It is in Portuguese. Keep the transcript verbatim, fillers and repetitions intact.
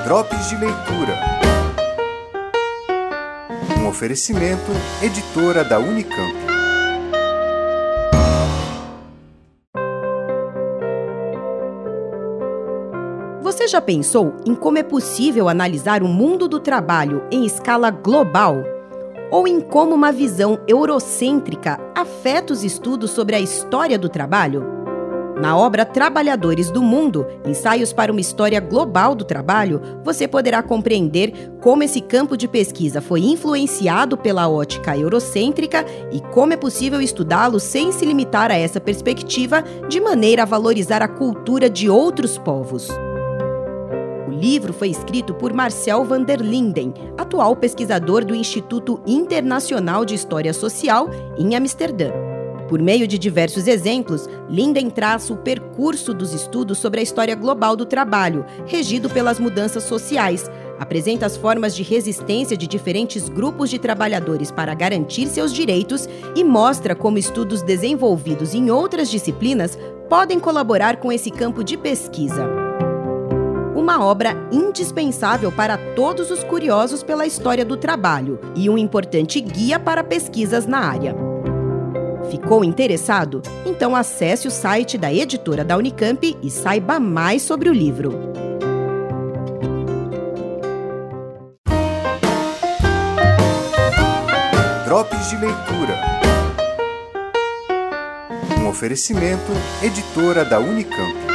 Drops de Leitura. Um oferecimento, editora da Unicamp. Você já pensou em como é possível analisar o mundo do trabalho em escala global? Ou em como uma visão eurocêntrica afeta os estudos sobre a história do trabalho? Na obra Trabalhadores do Mundo, Ensaios para uma História Global do Trabalho, você poderá compreender como esse campo de pesquisa foi influenciado pela ótica eurocêntrica e como é possível estudá-lo sem se limitar a essa perspectiva, de maneira a valorizar a cultura de outros povos. O livro foi escrito por Marcel van der Linden, atual pesquisador do Instituto Internacional de História Social, em Amsterdã. Por meio de diversos exemplos, Linden traça o percurso dos estudos sobre a história global do trabalho, regido pelas mudanças sociais, apresenta as formas de resistência de diferentes grupos de trabalhadores para garantir seus direitos e mostra como estudos desenvolvidos em outras disciplinas podem colaborar com esse campo de pesquisa. Uma obra indispensável para todos os curiosos pela história do trabalho e um importante guia para pesquisas na área. Ficou interessado? Então acesse o site da editora da Unicamp e saiba mais sobre o livro. Drops de Leitura. Um oferecimento, editora da Unicamp.